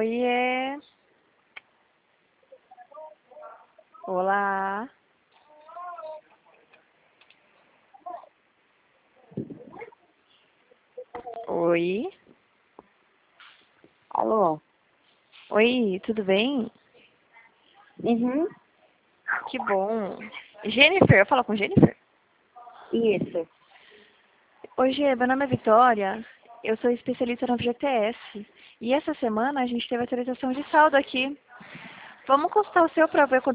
Oiê. Olá. Oi. Alô? Oi, tudo bem? Uhum. Que bom. Jennifer, eu falo com Jennifer? Isso. Oi, Gê, meu nome é Vitória. Eu sou especialista no FGTS. E essa semana a gente teve atualização de saldo aqui. Vamos consultar o seu para ver quanto